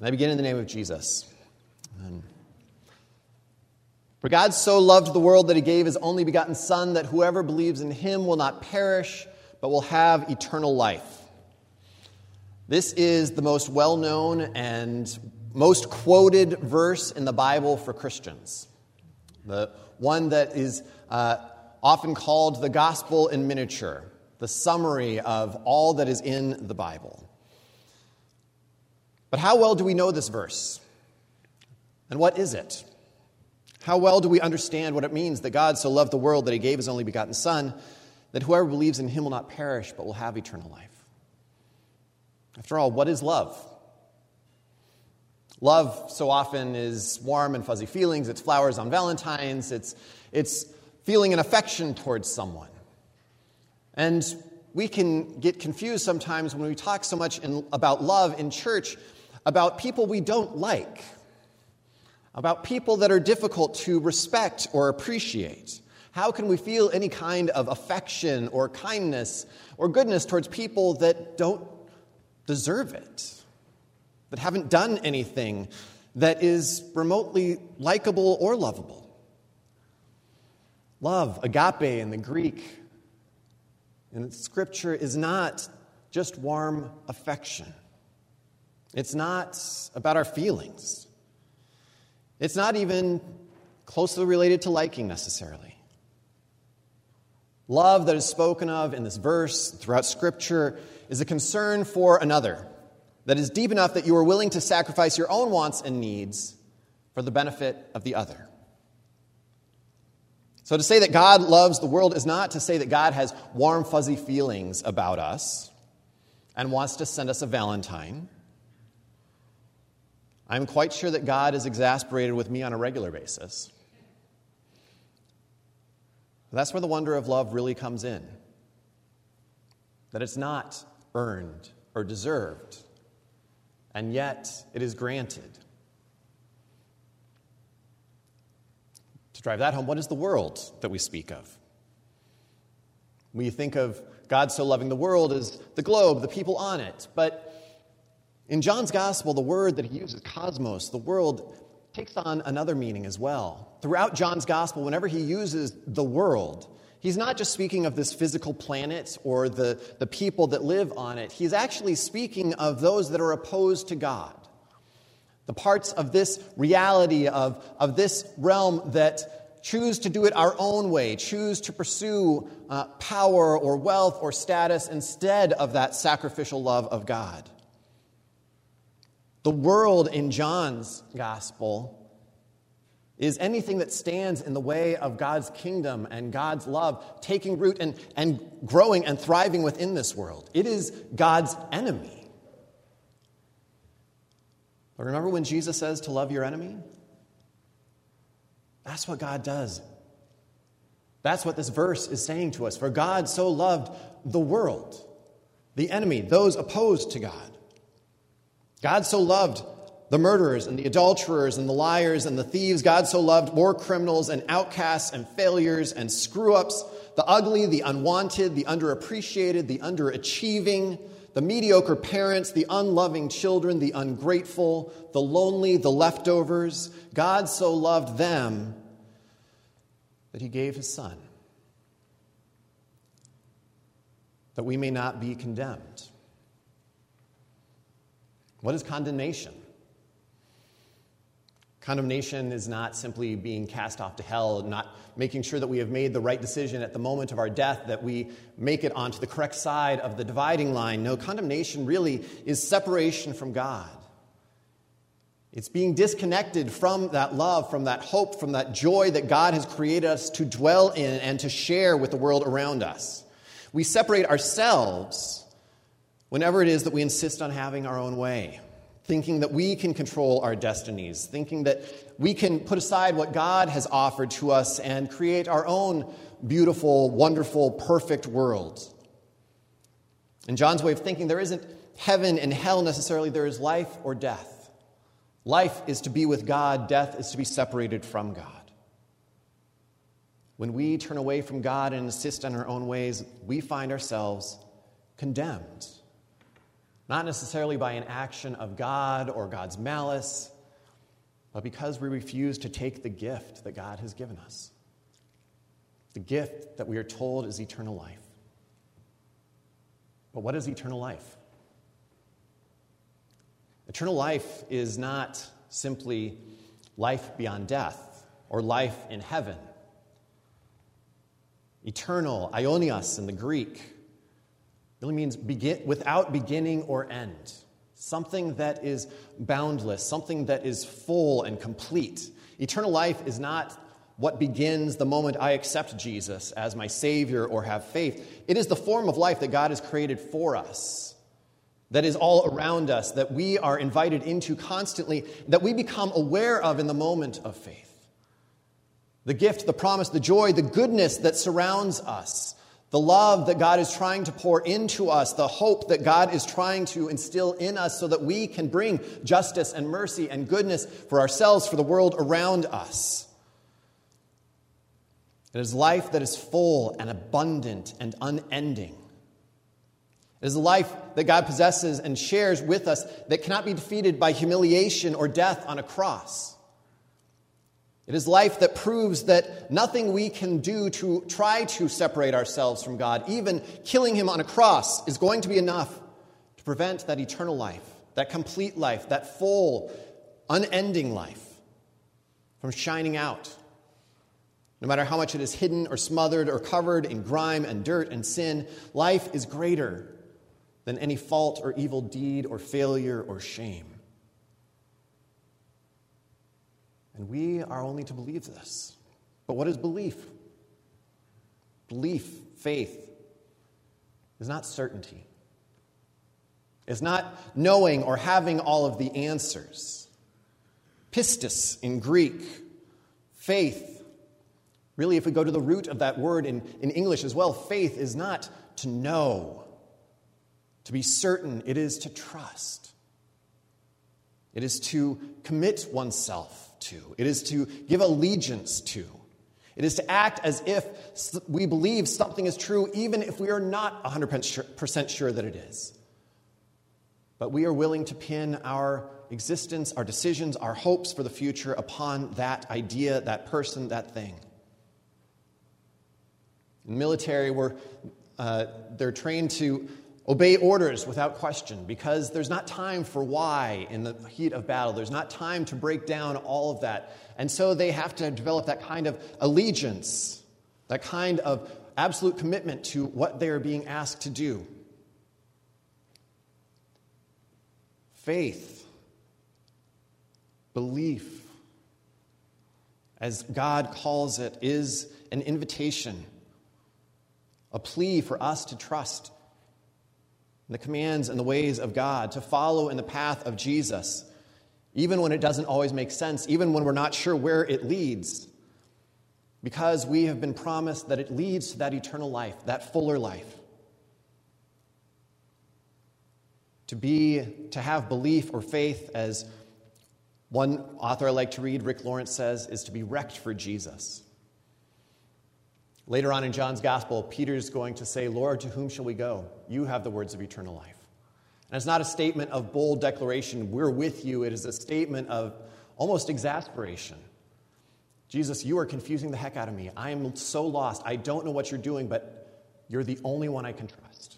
And I begin in the name of Jesus. Amen. For God so loved the world that he gave his only begotten Son, that whoever believes in him will not perish, but will have eternal life. This is the most well-known and most quoted verse in the Bible for Christians. The one that is often called the gospel in miniature, the summary of all that is in the Bible. But how well do we know this verse? And what is it? How well do we understand what it means that God so loved the world that he gave his only begotten Son, that whoever believes in him will not perish but will have eternal life? After all, what is love? Love so often is warm and fuzzy feelings. It's flowers on Valentine's. It's feeling an affection towards someone. And we can get confused sometimes when we talk so much about love in church, about people we don't like, about people that are difficult to respect or appreciate. How can we feel any kind of affection or kindness or goodness towards people that don't deserve it, that haven't done anything that is remotely likable or lovable? Love, agape in the Greek, in Scripture, is not just warm affection. It's not about our feelings. It's not even closely related to liking necessarily. Love that is spoken of in this verse throughout Scripture is a concern for another that is deep enough that you are willing to sacrifice your own wants and needs for the benefit of the other. So to say that God loves the world is not to say that God has warm, fuzzy feelings about us and wants to send us a Valentine. I'm quite sure that God is exasperated with me on a regular basis. That's where the wonder of love really comes in. That it's not earned or deserved, and yet it is granted. To drive that home, what is the world that we speak of? We think of God so loving the world as the globe, the people on it. But in John's gospel, the word that he uses, cosmos, the world, takes on another meaning as well. Throughout John's gospel, whenever he uses the world, he's not just speaking of this physical planet or the people that live on it. He's actually speaking of those that are opposed to God. The parts of this reality, of this realm that choose to do it our own way, choose to pursue power or wealth or status instead of that sacrificial love of God. The world in John's gospel is anything that stands in the way of God's kingdom and God's love taking root and growing and thriving within this world. It is God's enemy. But remember when Jesus says to love your enemy? That's what God does. That's what this verse is saying to us. For God so loved the world, the enemy, those opposed to God. God so loved the murderers and the adulterers and the liars and the thieves. God so loved war criminals and outcasts and failures and screw-ups, the ugly, the unwanted, the underappreciated, the underachieving, the mediocre parents, the unloving children, the ungrateful, the lonely, the leftovers. God so loved them that he gave his Son, that we may not be condemned. What is condemnation? Condemnation is not simply being cast off to hell, not making sure that we have made the right decision at the moment of our death, that we make it onto the correct side of the dividing line. No, condemnation really is separation from God. It's being disconnected from that love, from that hope, from that joy that God has created us to dwell in and to share with the world around us. We separate ourselves whenever it is that we insist on having our own way, thinking that we can control our destinies, thinking that we can put aside what God has offered to us and create our own beautiful, wonderful, perfect world. In John's way of thinking, there isn't heaven and hell necessarily, there is life or death. Life is to be with God, death is to be separated from God. When we turn away from God and insist on our own ways, we find ourselves condemned. not necessarily by an action of God or God's malice, but because we refuse to take the gift that God has given us. The gift that we are told is eternal life. But what is eternal life? Eternal life is not simply life beyond death or life in heaven. Eternal, aionios in the Greek, really means without beginning or end. Something that is boundless, something that is full and complete. Eternal life is not what begins the moment I accept Jesus as my Savior or have faith. It is the form of life that God has created for us, that is all around us, that we are invited into constantly, that we become aware of in the moment of faith. The gift, the promise, the joy, the goodness that surrounds us, the love that God is trying to pour into us, the hope that God is trying to instill in us so that we can bring justice and mercy and goodness for ourselves, for the world around us. It is life that is full and abundant and unending. It is a life that God possesses and shares with us that cannot be defeated by humiliation or death on a cross. It is life that proves that nothing we can do to try to separate ourselves from God, even killing him on a cross, is going to be enough to prevent that eternal life, that complete life, that full, unending life from shining out. No matter how much it is hidden or smothered or covered in grime and dirt and sin, life is greater than any fault or evil deed or failure or shame. And we are only to believe this. But what is belief? Belief, faith, is not certainty. It's not knowing or having all of the answers. Pistis in Greek, faith. Really, if we go to the root of that word in English as well, faith is not to know, to be certain. It is to trust. It is to commit oneself to. It is to give allegiance to. It is to act as if we believe something is true, even if we are not 100% sure that it is. But we are willing to pin our existence, our decisions, our hopes for the future upon that idea, that person, that thing. In the military, they're trained to obey orders without question because there's not time for why in the heat of battle. There's not time to break down all of that. And so they have to develop that kind of allegiance, that kind of absolute commitment to what they are being asked to do. Faith, belief, as God calls it, is an invitation, a plea for us to trust in the commands and the ways of God, to follow in the path of Jesus, even when it doesn't always make sense, even when we're not sure where it leads, because we have been promised that it leads to that eternal life, that fuller life. To have belief or faith, as one author I like to read, Rick Lawrence, says, is to be wrecked for Jesus. Later on in John's Gospel, Peter's going to say, "Lord, to whom shall we go? You have the words of eternal life." And it's not a statement of bold declaration, "We're with you." It is a statement of almost exasperation. Jesus, you are confusing the heck out of me. I am so lost. I don't know what you're doing, but you're the only one I can trust.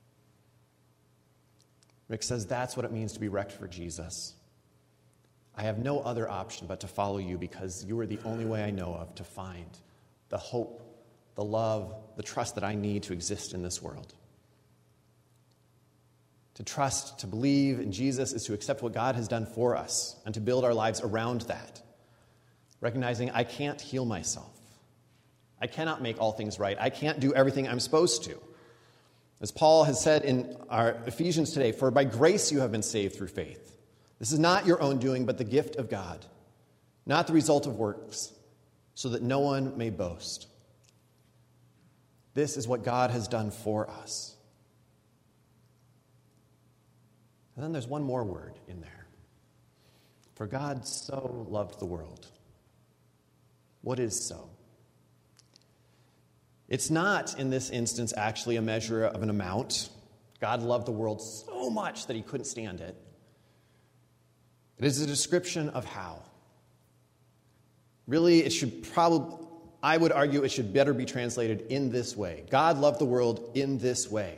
Rick says that's what it means to be wrecked for Jesus. I have no other option but to follow you because you are the only way I know of to find the hope, the love, the trust that I need to exist in this world. To trust, to believe in Jesus is to accept what God has done for us and to build our lives around that. Recognizing I can't heal myself. I cannot make all things right. I can't do everything I'm supposed to. As Paul has said in our Ephesians today, "For by grace you have been saved through faith. This is not your own doing, but the gift of God, not the result of works, so that no one may boast." This is what God has done for us. And then there's one more word in there. For God so loved the world. What is so? It's not, in this instance, actually a measure of an amount. God loved the world so much that he couldn't stand it. It is a description of how. Really, I would argue it should better be translated in this way. God loved the world in this way.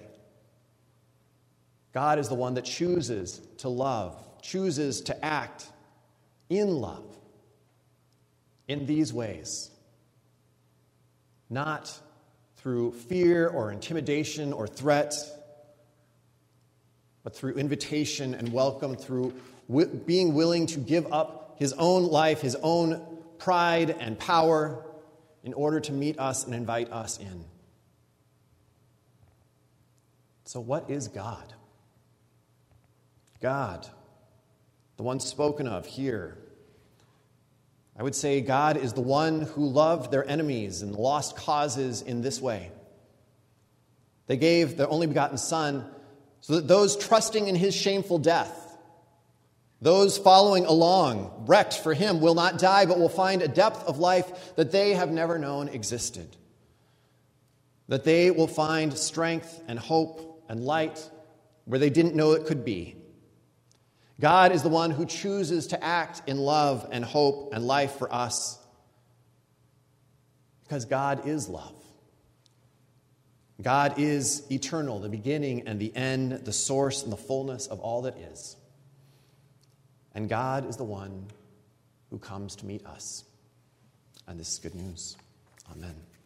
God is the one that chooses to love, chooses to act in love in these ways. Not through fear or intimidation or threat, but through invitation and welcome, through being willing to give up his own life, his own pride and power in order to meet us and invite us in. So what is God? God, the one spoken of here. I would say God is the one who loved their enemies and lost causes in this way. They gave their only begotten Son so that those trusting in his shameful death, those following along, wrecked for him, will not die, but will find a depth of life that they have never known existed. That they will find strength and hope and light where they didn't know it could be. God is the one who chooses to act in love and hope and life for us because God is love. God is eternal, the beginning and the end, the source and the fullness of all that is. And God is the one who comes to meet us. And this is good news. Amen.